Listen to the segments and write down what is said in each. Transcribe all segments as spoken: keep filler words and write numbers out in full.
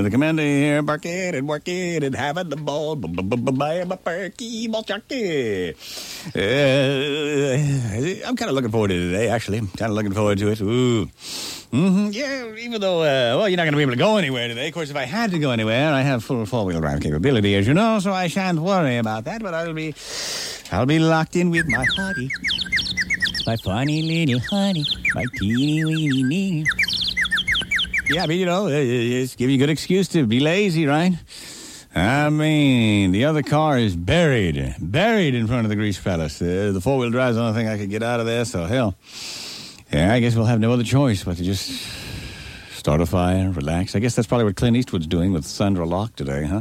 the commander here. Bark it and work it and having the ball. I'm a perky ball chucky. I'm kind of looking forward to it today, actually. I'm kind of looking forward to it. Ooh. Mm-hmm. Yeah, even though, uh, well, you're not going to be able to go anywhere today. Of course, if I had to go anywhere, I have full four-wheel drive capability, as you know, so I shan't worry about that, but I'll be, I'll be locked in with my honey. My funny little honey. My teeny weeny knee. Yeah, but, you know, it's give you a good excuse to be lazy, right? I mean, the other car is buried, buried in front of the Grease Palace. Uh, the four-wheel drive's the only thing I could get out of there, so hell... Yeah, I guess we'll have no other choice but to just start a fire, relax. I guess that's probably what Clint Eastwood's doing with Sandra Locke today, huh?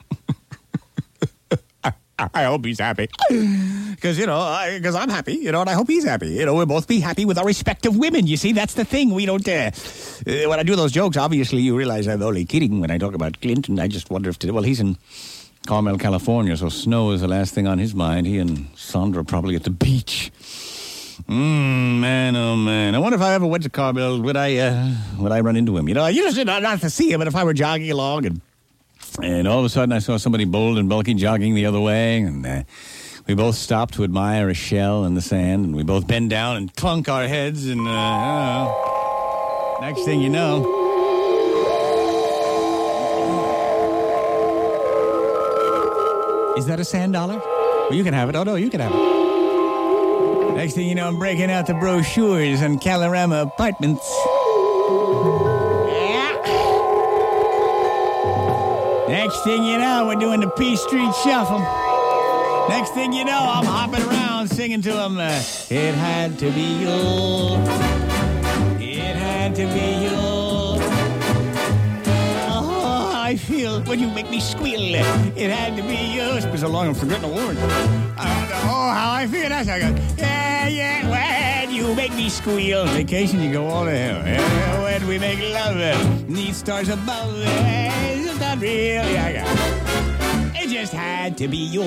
I hope he's happy. Because, you know, because I'm happy, you know, and I hope he's happy. You know, we'll both be happy with our respective women. You see, that's the thing. We don't, uh, uh, when I do those jokes, obviously you realize I'm only kidding when I talk about Clinton. I just wonder if, today, well, he's in Carmel, California, so snow is the last thing on his mind. He and Sandra probably at the beach. Mm, man, oh man! I wonder if I ever went to Carmel, would I, uh, would I run into him? You know, I usually not, not to see him, but if I were jogging along and and all of a sudden I saw somebody bold and bulky jogging the other way, and uh, we both stopped to admire a shell in the sand, and we both bend down and clunk our heads, and uh, I don't know. Next thing you know, is that a sand dollar? Well, you can have it. Oh no, you can have it. Next thing you know, I'm breaking out the brochures on Calorama Apartments. Yeah. Next thing you know, we're doing the P Street Shuffle. Next thing you know, I'm hopping around singing to them. Uh, it had to be you. It had to be you. Oh, I feel when you make me squeal. It had to be you. It's been so long, I'm forgetting the word. Uh, oh, how I feel. That's how I go. Yeah, yeah, when you make me squeal. Vacation, you go all the hell. Yeah, when we make love, need stars above. It's not real. Yeah, yeah. It just had to be you.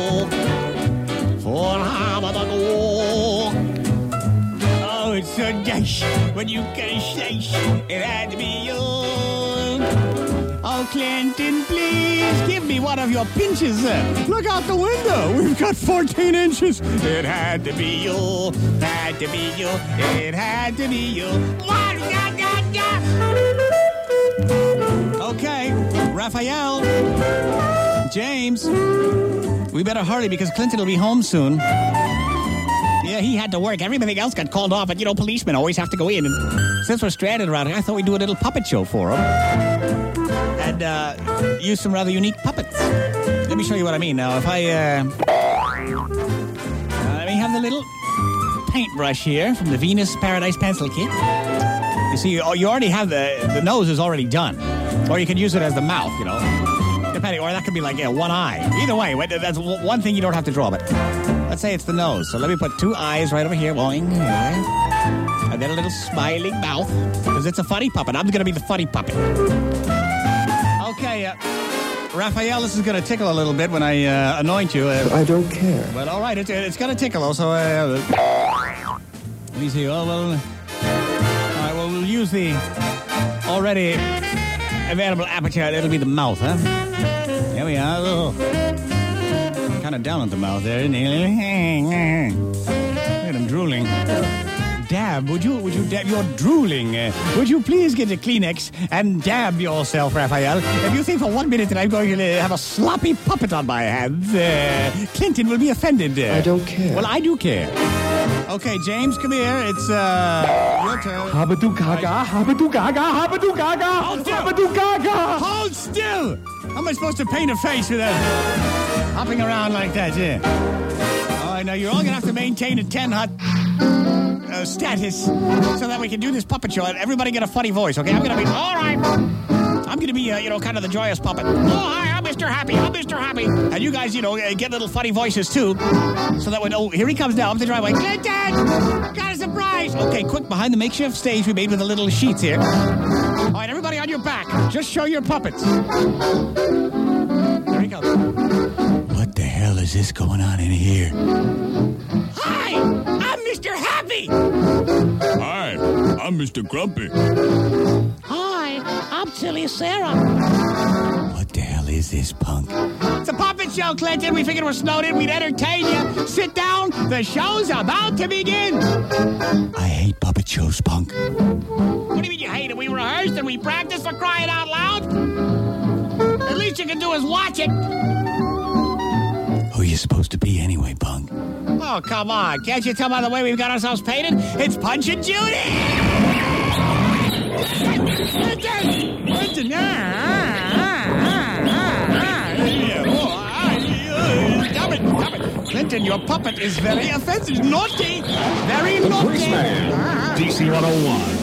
For how about oh, it's so nice when you can say it had to be you. Oh, Clinton, please give me one of your pinches. Look out the window. We've got fourteen inches. It had to be you. Had to be you. It had to be you. Okay, Raphael, James, we better hurry because Clinton will be home soon. Yeah, he had to work. Everything else got called off, but, you know, policemen always have to go in. And since we're stranded around here, I thought we'd do a little puppet show for him. And uh, use some rather unique puppets. Let me show you what I mean. Now, if I... Uh, uh, let me have the little paintbrush here from the Venus Paradise Pencil Kit. You see, you, you already have the... The nose is already done. Or you can use it as the mouth, you know. Depending, or that could be like, yeah, one eye. Either way, that's one thing you don't have to draw, but... Let's say it's the nose. So let me put two eyes right over here. Boing. And then a little smiling mouth. Because it's a funny puppet. I'm going to be the funny puppet. Okay, uh, Raphael, this is going to tickle a little bit when I uh, anoint you. Uh, I don't care. But all right, it's, it's going to tickle also. Uh, let me see. Oh, well, all right, well, we'll use the already available aperture. It'll be the mouth, huh? There we are. Oh. Kind of down at the mouth there, isn't he? Look at him drooling. Dab, would you, would you dab? You're drooling. Uh, would you please get a Kleenex and dab yourself, Raphael? If you think for one minute that I'm going to have a sloppy puppet on my hands, uh, Clinton will be offended. Uh, I don't care. Well, I do care. Okay, James, come here. It's, uh, your turn. Habadoo gaga, habadoo gaga, habadoo gaga, Hold still. habadoo gaga. Hold still! How am I supposed to paint a face without hopping around like that, yeah? All right, now you're all going to have to maintain a ten hot uh, status so that we can do this puppet show. And everybody get a funny voice, okay? I'm going to be, all right. I'm going to be, uh, you know, kind of the joyous puppet. Oh, hi, I'm Mister Happy. I'm Mister Happy. And you guys, you know, get little funny voices, too. So that when, oh, here he comes down up the driveway. Clinton! Got a surprise! Okay, quick, behind the makeshift stage we made with the little sheets here. All right, everybody on your back. Just show your puppets. There he goes. What the hell is this going on in here? Hi, I'm Mister Happy. Hi, I'm Mister Grumpy. Hi, I'm silly Sarah. What the hell is this, punk? It's a puppet show, Clinton. We figured we're snowed in. We'd entertain you. Sit down. The show's about to begin. I hate puppet shows, punk. What do you mean you hate it? We rehearsed and we practiced, for crying out loud. At least you can do is watch it. Who are you supposed to be anyway, punk? Oh, come on. Can't you tell by the way we've got ourselves painted? It's Punch and Judy! Clinton! Clinton! Stop it! Stop it! Clinton, your puppet is very offensive. Naughty! Very naughty! D C one oh one.